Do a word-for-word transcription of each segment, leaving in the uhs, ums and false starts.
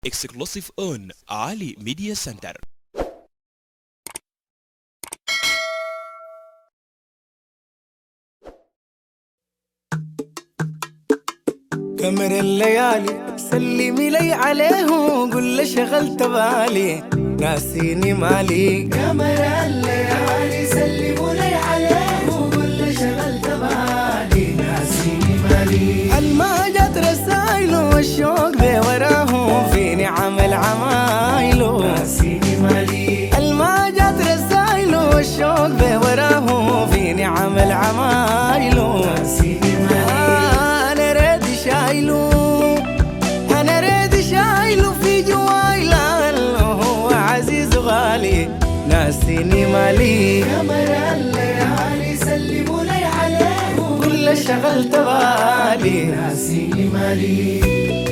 Exclusive on Ali Media Center. قمر الليالي سلمي لي عليه وقول له شغلت بالي ناسيني مالي. قمر الليالي سلموا لي عليه وقول له شغلت بالي ناسيني مالي. الما جت رسايله والشوق ذي وراه في نعم العمايله ناسيني مالي. الما جت رسايله والشوق ذي وراه في نعم العمايله ناسيني مالي. أنا ريدي شايله أنا ريدي شايله في جوايله هو عزيز وغالي ناسيني مالي. قمر الليالي سلموا لي عليه وقول له شغلت بالي ناسيني مالي.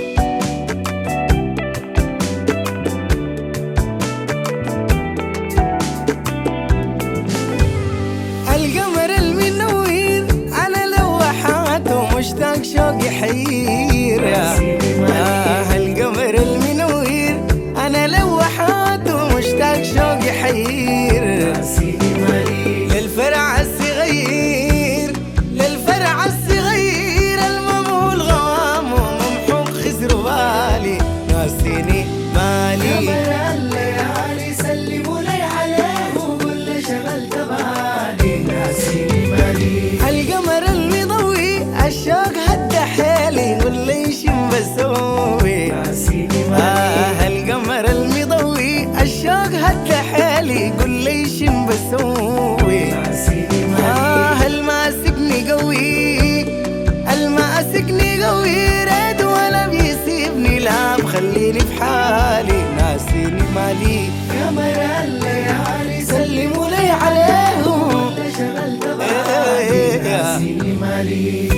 القمر المنوير أنا لوحاته مشتاق شوق يحير يا آه القمر المنوير أنا لوحاته مشتاق شوق يحير ناسيني مالي. للفرع الصغير للفرع الصغير الممول غوام وممحوق خسر بالي ناسيني مالي. قمر الليالي سلموا لي عليه وقول له شغلت بالي ناسيني مالي. القمر المضوي الشوق هدى حيلي قول لي ايش بسوي ناسيني مالي. آه القمر المضوي الشوق هدى حيلي قول لي ايش بسوي. ناسيني مالي. آه الماسكني قوي الماسكني قوي ريد ولا بيسيبني لا بخليني في حالي ناسيني مالي. قمر الليالي سلموا لي عليه وقول له شغلت بالي ناسيني مالي.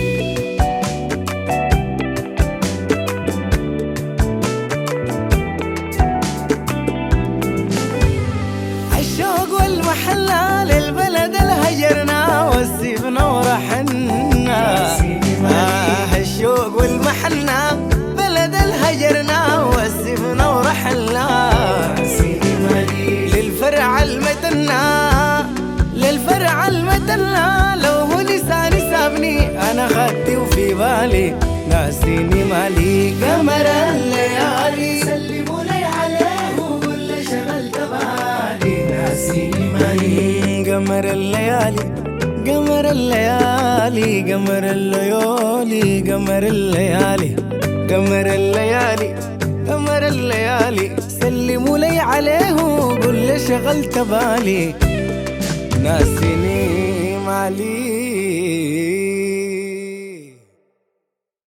الشوق والمحلة للبلد الهجرنا والسيبنا ورحنا. آه الشوق والمحنة بلد الهجرنا والسيبنا ورحنا. ناسيني مالي. للفرع المدنة للفرع المدنة لو هو لساني سابني أنا خدي وفي بالي ناسيني مالي. قمر الليالي سلموا لي عليه وقول له شغلت بالي ناسيني مالي. قمر الليالي قمر الليالي قمر الليالي قمر الليالي قمر الليالي قمر الليالي سلموا لي عليه وقول له شغلت بالي ناسيني مالي.